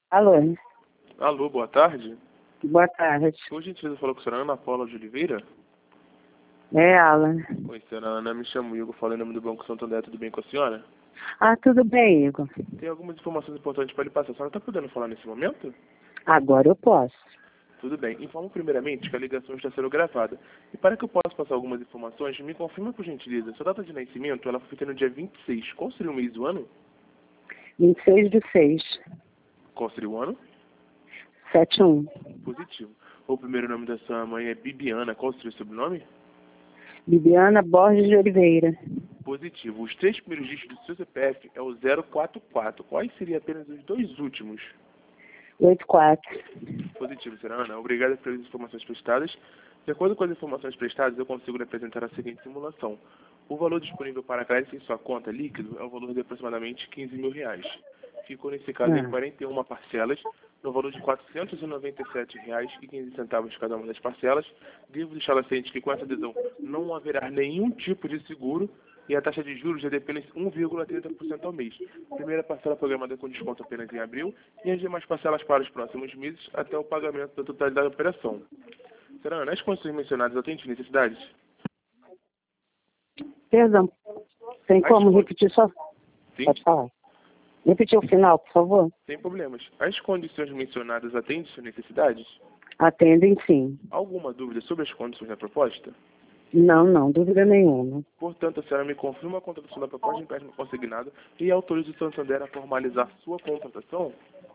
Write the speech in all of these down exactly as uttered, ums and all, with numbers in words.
Alô? Alô, boa tarde. Boa tarde. Por gentileza, falou com a senhora Ana Paula de Oliveira? É, Alan. Oi, senhora Ana, me chamo Igor, falo em nome do Banco Santander, tudo bem com a senhora? Ah, tudo bem, Igor. Tem algumas informações importantes para lhe passar. A senhora está podendo falar nesse momento? Agora eu posso. Tudo bem. Informo primeiramente que a ligação está sendo gravada. E para que eu possa passar algumas informações, me confirma por gentileza. Sua data de nascimento, ela foi feita no dia vinte e seis. Qual seria o mês do ano? vinte e seis de seis. Qual seria o ano? setenta e um. Positivo. O primeiro nome da sua mãe é Bibiana. Qual seria o sobrenome? Bibiana Borges de Oliveira. Positivo. Os três primeiros dígitos do seu C P F é o zero quatro quatro. Quais seriam apenas os dois últimos? oitenta e quatro. Positivo, senhora Ana. Obrigado pelas informações prestadas. De acordo com as informações prestadas, eu consigo lhe apresentar a seguinte simulação. O valor disponível para crédito em sua conta líquido é o valor de aproximadamente quinze mil reais. Ficou, nesse caso, em Ah. quarenta e uma parcelas, no valor de quatrocentos e noventa e sete reais e quinze centavos cada uma das parcelas. Devo deixá-la ciente que com essa adesão não haverá nenhum tipo de seguro e a taxa de juros é de apenas um vírgula trinta por cento ao mês. Primeira parcela programada com desconto apenas em abril e as demais parcelas para os próximos meses até o pagamento da totalidade da operação. Será, nas condições mencionadas, atende necessidades? Perdão. Tem As como con- repetir só? Sim, Pode falar. Repetir o final, por favor. sem problemas. As condições mencionadas atendem suas necessidades? Atendem sim. Alguma dúvida sobre as condições da proposta? Não, não, dúvida nenhuma. Portanto, a senhora me confirma a contratação da proposta de empréstimo consignado e autoriza o Santander a formalizar sua contratação?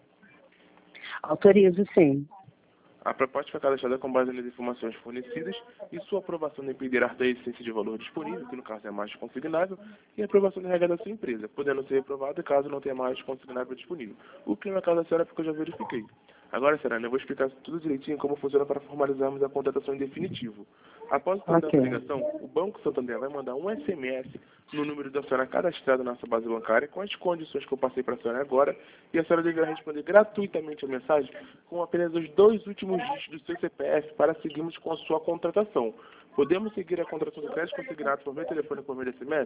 Autorizo sim. A proposta foi cadastrada com base nas informações fornecidas e sua aprovação dependerá da essência de valor disponível, que no caso é a margem consignável, e a aprovação da regra da sua empresa, podendo ser reprovada caso não tenha margem consignável disponível. O que no caso da senhora, porque eu já verifiquei. Agora, Serena, eu vou explicar tudo direitinho como funciona para formalizarmos a contratação em definitivo. Após o término Ok. da ligação, o Banco Santander vai mandar um S M S no número da senhora cadastrado na nossa base bancária com as condições que eu passei para a senhora agora e a senhora deverá responder gratuitamente a mensagem com apenas os dois últimos dígitos do seu C P F para seguirmos com a sua contratação. Podemos seguir a contratação do crédito consignado por meio telefone por meio de S M S?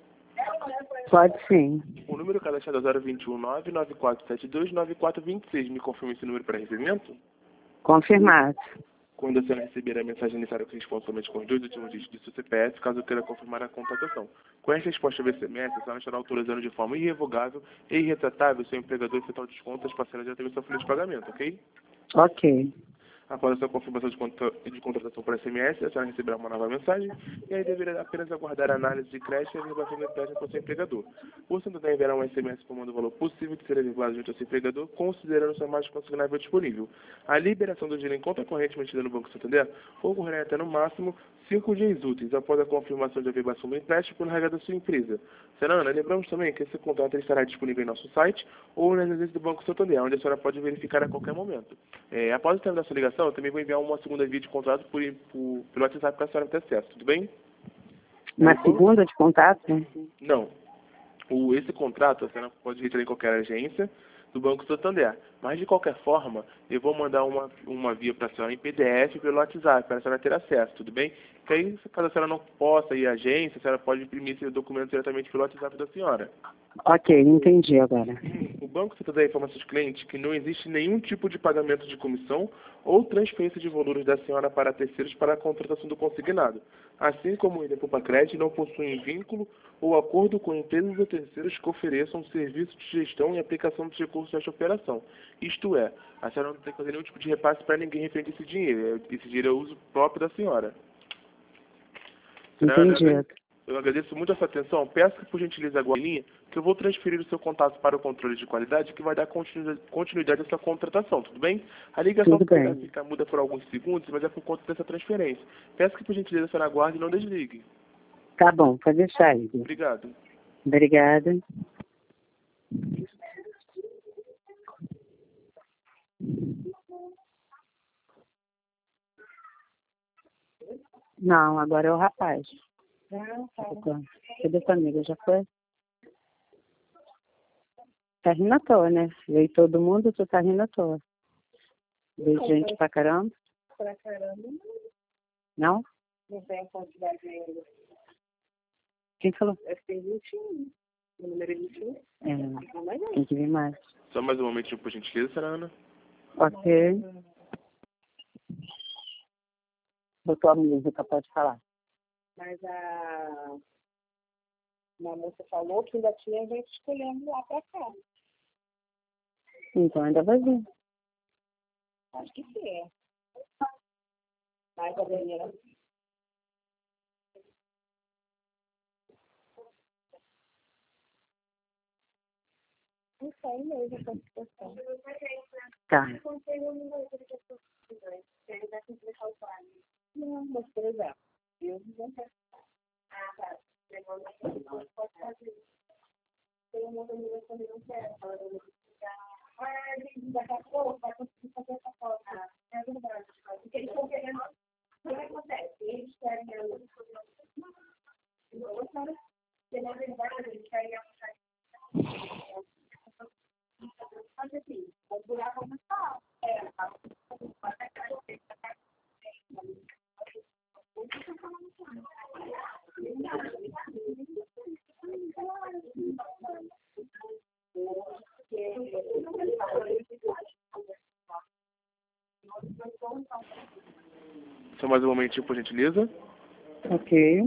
Pode sim. O número cadastrado é zero dois um nove, nove quatro sete dois, nove quatro dois seis. Me confirma esse número para recebimento? Confirmado. Quando a senhora receber a mensagem necessária que responda somente com os dois últimos dígitos do seu C P F, caso queira confirmar a contratação. Com esta resposta do S M S, a senhora estará autorizando de forma irrevogável e irretratável seu empregador efetuar o desconto das parcelas diretamente da folha de pagamento, ok? Ok. Após a sua confirmação de, contra... de contratação por S M S, a senhora receberá uma nova mensagem e aí deverá apenas aguardar a análise de crédito e a averbação do empréstimo para o seu empregador. O Santander enviará um S M S informando o valor possível de ser averbado junto ao seu empregador, considerando sua margem consignável disponível. A liberação do dinheiro em conta corrente mantida no Banco Santander ocorrerá até no máximo cinco dias úteis após a confirmação de averbação do empréstimo por regra da sua empresa. Serana, lembramos também que esse contrato estará disponível em nosso site ou nas agências do Banco Santander, onde a senhora pode verificar a qualquer momento. É, após o término da sua ligação, eu também vou enviar uma segunda via de contrato por, por, pelo WhatsApp para a senhora ter acesso, tudo bem? Na É, o banco- segunda de contato? Não. O, esse contrato a senhora pode retirar em qualquer agência do Banco Santander. Mas, de qualquer forma, eu vou mandar uma, uma via para a senhora em P D F pelo WhatsApp, para a senhora ter acesso, tudo bem? Que aí, caso a senhora não possa ir à agência, a senhora pode imprimir esse documento diretamente pelo WhatsApp da senhora. Ok, entendi agora. O Banco Santander informa aos seus clientes que não existe nenhum tipo de pagamento de comissão ou transferência de valores da senhora para terceiros para a contratação do consignado, assim como ele, Poupa Crédito, não possuem vínculo ou acordo com empresas ou terceiros que ofereçam serviços de gestão e aplicação dos recursos desta operação. Isto é, a senhora não tem que fazer nenhum tipo de repasse para ninguém referente a esse dinheiro. Esse dinheiro é uso próprio da senhora. Senhora, Entendi. eu agradeço muito a sua atenção. Peço que, por gentileza, agora em linha, que eu vou transferir o seu contato para o controle de qualidade, que vai dar continu- continuidade a essa contratação, tudo bem? A ligação Tudo poderá bem. ficar muda por alguns segundos, mas é por conta dessa transferência. Peço que, por gentileza, a senhora aguarde e não desligue. Tá bom, pode deixar, Igor. Obrigado. Obrigada. Não, agora é o rapaz. Cadê sua amiga? Já foi? Tá rindo à toa, né? Veio todo mundo, tu tá rindo à toa. Veio gente pra caramba? Pra caramba, Não? não tem a quantidade ainda. Quem falou? Eu tenho vinte e um. O número é vinte e um. É, Então, mais tem que vir mais. Só mais um momentinho, por gentileza, senhora Ana. Ok. Botou a música, pode falar. Mas a uma moça falou que ainda tinha gente escolhendo lá pra cá. Então ainda vai vir. Acho que sim. Mas a Daniela. Não sei mesmo essa situação. Tá. Não, mas por exemplo, eu não quero. Ah, tá. Pode fazer. Tem uma família que não quer. Ah, daqui a pouco vai conseguir fazer essa foto. É verdade. Porque eles estão querendo. O que acontece? Eles querem. Porque, na verdade, eles querem fazer assim. O buraco não está. É, Só mais um momentinho, por gentileza. Ok.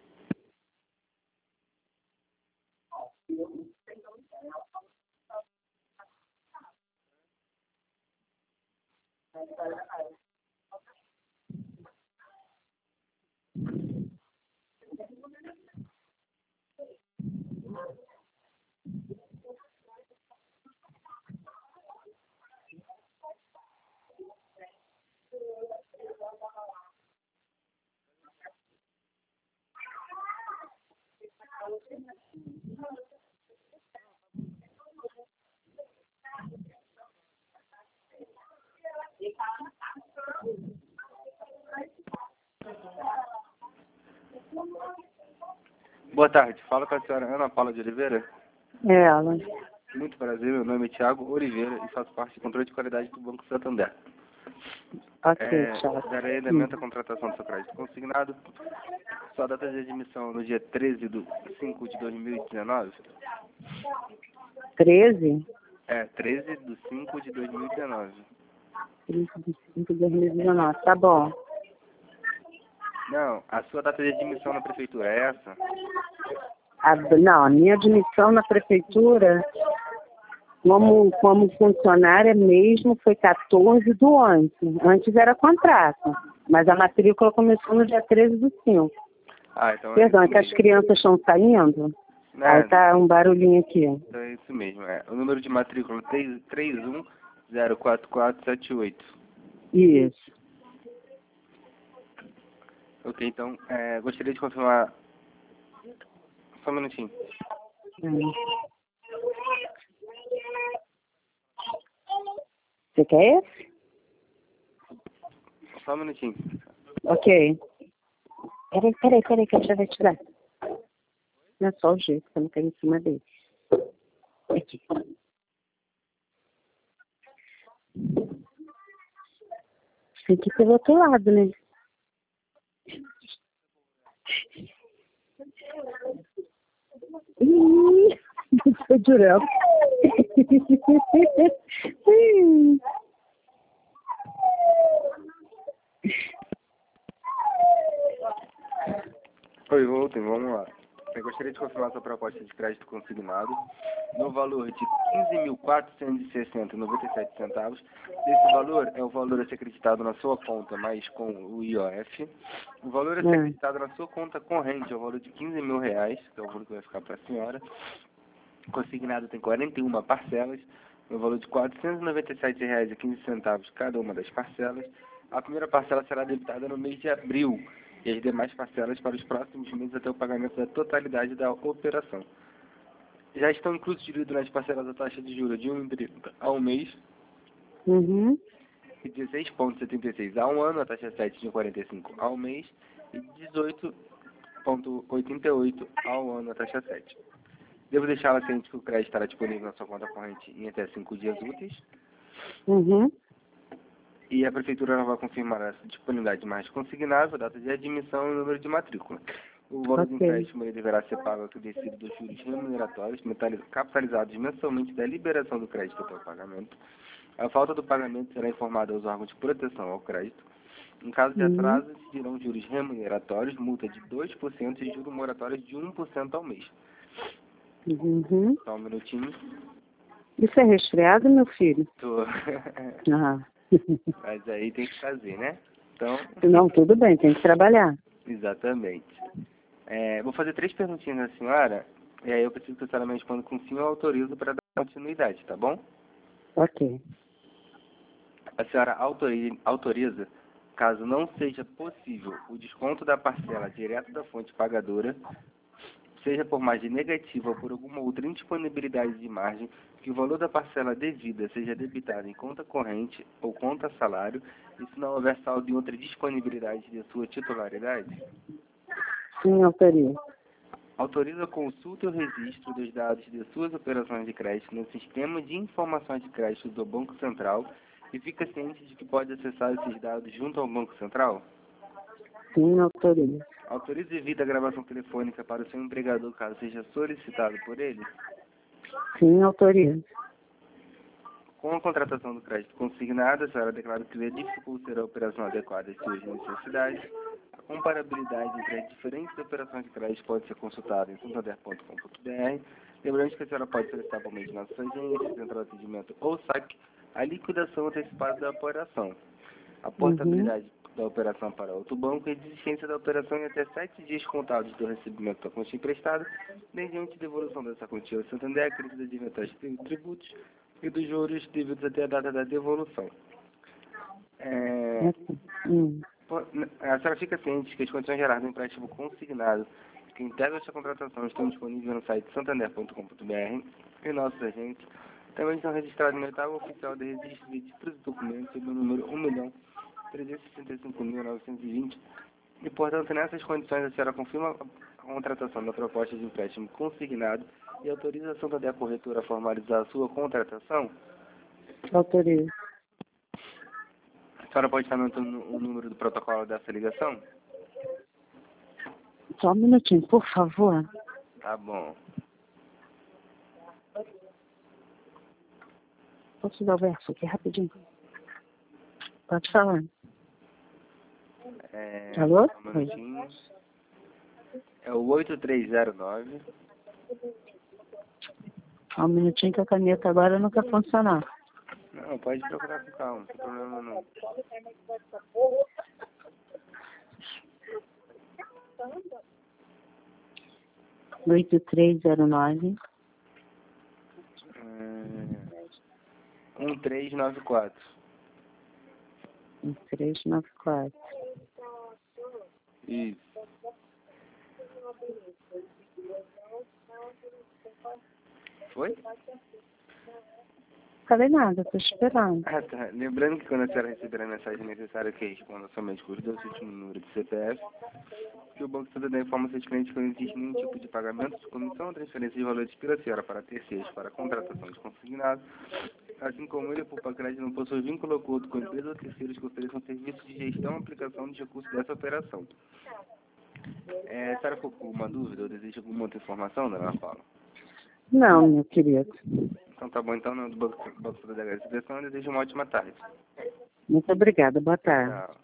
Boa tarde, fala com a senhora Ana Paula de Oliveira. É ela. Muito prazer, meu nome é Thiago Oliveira e faço parte do controle de qualidade do Banco Santander. Ok, É, tchau. darei andamento à contratação do seu crédito consignado. Sua data de admissão no dia treze de cinco de dois mil e dezenove. treze? É, treze de cinco de dois mil e dezenove. treze de cinco de dois mil e dezenove, tá bom. Não, a sua data de admissão na prefeitura é essa? A, não, a minha admissão na prefeitura, como, como funcionária mesmo, foi quatorze do onze. Antes era contrato, mas a matrícula começou no dia treze do cinco. Ah, então Perdão, é é isso que as mesmo. crianças estão saindo? Né? Aí tá um barulhinho aqui. Então é isso mesmo, é. O número de matrícula é três um zero quatro quatro sete oito. Isso. Ok, então, é, gostaria de confirmar... Só um minutinho. Hum. Você quer esse? Só um minutinho. Ok. Peraí, peraí, peraí, que eu já vou tirar. Não é só o jeito, que eu não quero em cima dele. Aqui. Tem que ir pelo outro lado, né? Ih, foi direto. Oi, voltem, vamos lá. Eu gostaria de confirmar sua proposta de crédito consignado no valor de quinze mil quatrocentos e sessenta vírgula noventa e sete centavos. Esse valor é o valor a ser acreditado na sua conta, mas com o I O F. O valor a ser Hum. acreditado na sua conta corrente é o valor de quinze mil reais, que é o valor que vai ficar para a senhora. Consignado tem quarenta e uma parcelas, no valor de quatrocentos e noventa e sete reais e quinze centavos cada uma das parcelas. A primeira parcela será debitada no mês de abril e as demais parcelas para os próximos meses até o pagamento da totalidade da operação. Já estão incluídos nas parcelas a taxa de juros de um vírgula trinta ao mês Uhum. e dezesseis vírgula setenta e seis ao ano, a taxa sete vírgula quarenta e cinco ao mês e dezoito vírgula oitenta e oito ao ano, a taxa sete. Devo deixá-la ciente que o crédito estará disponível na sua conta corrente em até cinco dias úteis. Uhum. E a prefeitura vai confirmar a disponibilidade mais consignável, data de admissão e número de matrícula. O valor do Ok. empréstimo ele deverá ser pago acrescido dos juros remuneratórios metali- capitalizados mensalmente da liberação do crédito até o pagamento. A falta do pagamento será informada aos órgãos de proteção ao crédito. Em caso de Uhum. atraso, existirão juros remuneratórios, multa de dois por cento e juros moratórios de um por cento ao mês. Uhum. Só um minutinho. Isso é resfriado, meu filho? Tô. Ah. Mas aí tem que fazer, né? Então, Não, tudo bem, tem que trabalhar. exatamente. É, vou fazer três perguntinhas à senhora, e aí eu preciso que a senhora me responda com sim ou autorizo para dar continuidade, tá bom? Ok. A senhora autori- autoriza, caso não seja possível o desconto da parcela direto da fonte pagadora, seja por margem negativa ou por alguma outra indisponibilidade de margem, que o valor da parcela devida seja debitado em conta corrente ou conta salário, e se não houver saldo em outra disponibilidade de sua titularidade? Sim, autorizo. Autoriza a consulta e o registro dos dados de suas operações de crédito no Sistema de Informações de Crédito do Banco Central e fica ciente de que pode acessar esses dados junto ao Banco Central? Sim, autorizo. Autoriza e evita a gravação telefônica para o seu empregador caso seja solicitado por ele? Sim, autorizo. Com a contratação do crédito consignado, a senhora declara que verifica ou será a operação adequada às suas necessidades. A comparabilidade entre as diferentes operações de crédito pode ser consultada em santander ponto com ponto br. Lembrando que a senhora pode solicitar por meio de nossa agência, central de atendimento ou saque a liquidação antecipada da operação, a portabilidade da operação para outro banco e a desistência da operação em até sete dias contados do recebimento da quantia emprestada, mediante devolução dessa quantia ao Santander, acrescida de eventuais tributos e dos juros devidos até a data da devolução. É, Hum. a senhora fica ciente que as condições gerais do empréstimo consignado que integra esta contratação estão disponíveis no site santander ponto com ponto br e nossos agentes também estão registrados no oitavo oficial de registro de títulos e documentos sob o número um milhão trezentos e sessenta e cinco mil novecentos e vinte e, portanto, nessas condições a senhora confirma a contratação da proposta de empréstimo consignado e autoriza a Santander Corretora a formalizar a sua contratação? Autorizo. A senhora pode estar anotando o número do protocolo dessa ligação? Só um minutinho, por favor. Tá bom. Posso dar o verso aqui rapidinho? Pode falar. É, Alô? um minutinho. É o oito três zero nove. Só um minutinho que a caneta agora não quer funcionar. Não, pode procurar com calma, não tem problema não. oito três zero nove. um três nove quatro. um três nove quatro. Isso. Foi? Falei nada, tô esperando. Ah, tá. Lembrando que quando a senhora receber a mensagem é necessário que responda somente com os dois últimos números de C P F, que o Banco Santander informa seus clientes que não existe nenhum tipo de pagamento de comissão ou transferência de valores pela senhora para terceiros para a contratação de consignado, assim como ele, por crédito, não possui vínculo oculto com empresas ou terceiros que ofereçam serviços de gestão e aplicação de recursos dessa operação. É, a senhora ficou com uma dúvida ou deseja alguma outra informação, dona Paula? Não, meu querido. Então tá bom, então, no Banco Banco Santander, eu desejo uma ótima tarde. Muito obrigada, boa tarde. Tchau.